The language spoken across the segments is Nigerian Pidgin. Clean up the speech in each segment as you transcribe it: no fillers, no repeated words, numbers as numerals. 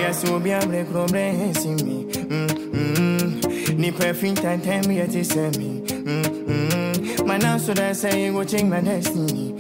yes, will be a break problem, see me. Ni perfect and tell me to send me. Man, now so that say you go change my destiny.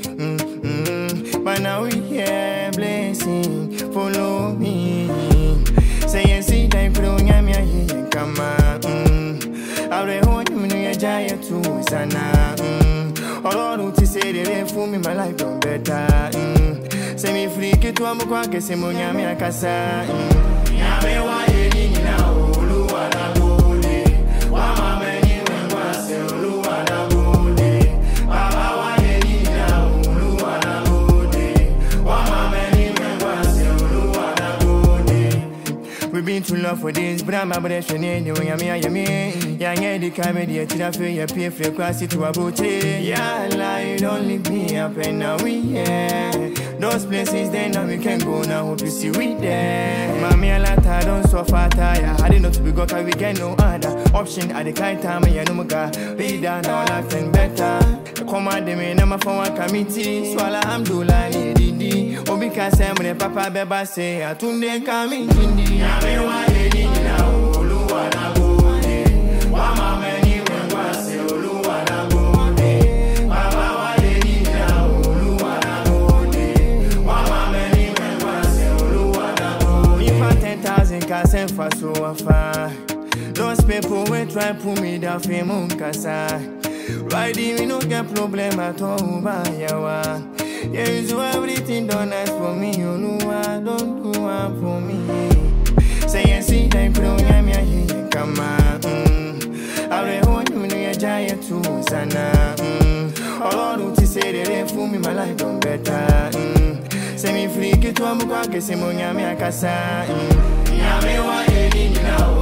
But now we here blessing, follow me. Say you see that pro nyamia here come on. I re hold you in your giant too, sana. All to say they for me my life don't better. Say me free ke to am kwa ke se mo nyamia kasa. Nyame wa ye ni na oluwa na gode. Wa ma me ni ngwa se oluwa na gode. Baba wa ye ni na oluwa na gode. Wa ma me ni ngwa se oluwa na gode. We been too long for this, but I'm about to show you me. Young Eddie comedy, I feel your pay for class to a boat. Yeah, lie, don't leave me up and now we here. Those places then now we can go now, hope you see we there. Mommy, I like I don't suffer tire. I didn't know to be got we get no other option at the kind time. I know my God, be down now, laughing better. Come on, the man, I'm a phone committee. Swallow, I'm doing Didi. Oh, because I'm the papa, Beba say, I tuned in coming in the Yami, why you need now? Luana Gode. Why my man, you want to say, Luana Gode. Baba, why you need now? Luana Gode. Why my man, you want to say, Luana Gode. If I 10,000 cars and for so far. Those people will try to pull me down for Munkasa. Riding, we no get problem at all, Bayawa. Yeah, you do everything done nice for me, you know I don't do one for me. Say and see that pro nyamia here come on. I re hold you in your giant too, sana. All to say they for me my life don't better. Say me free ke to am kwa ke se mo nyamia kasa. Nyame wa ye ni na